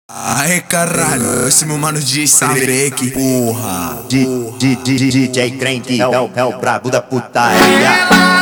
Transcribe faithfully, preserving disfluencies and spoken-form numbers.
Ai caralho, esse meu mano de saber que porra. D J Crente é o, é o brabo da putaria.